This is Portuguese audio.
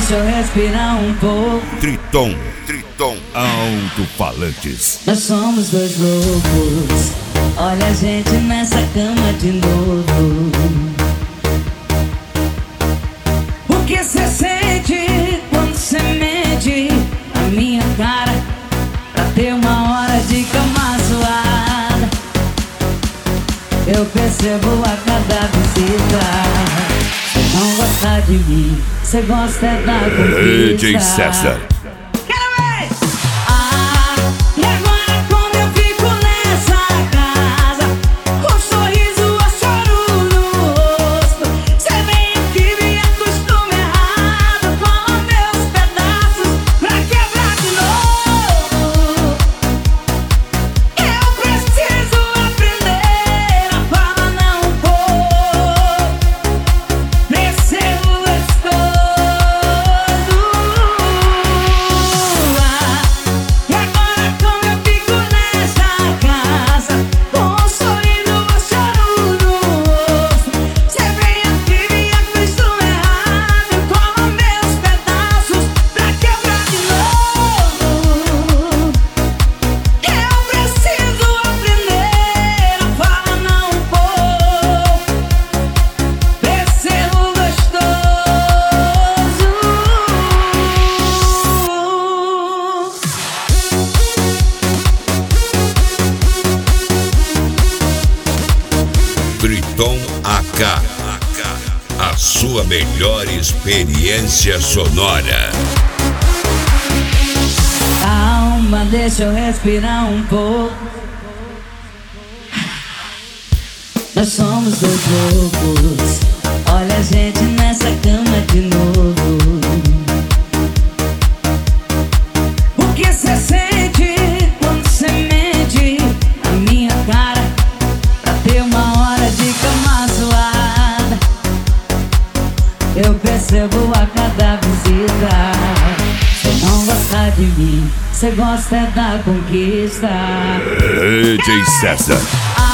deixa eu respirar um pouco. Triton Alto-Falantes. Nós somos dois loucos, olha a gente nessa cama de novo. O que cê sente quando cê mente a minha cara pra ter uma hora de cama suada? Eu percebo a cada visita. Cê não gosta de mim, cê gosta é da conquista. DJ César. Triton AK, a sua melhor experiência sonora. Calma, deixa eu respirar um pouco. Nós somos dois loucos, olha a gente nessa cama de novo. O que cê sente quando cê mente a minha cara pra ter uma hora de cama suada? Eu percebo a cada visita. Cê não gosta de mim, cê gosta é da conquista. DJ César.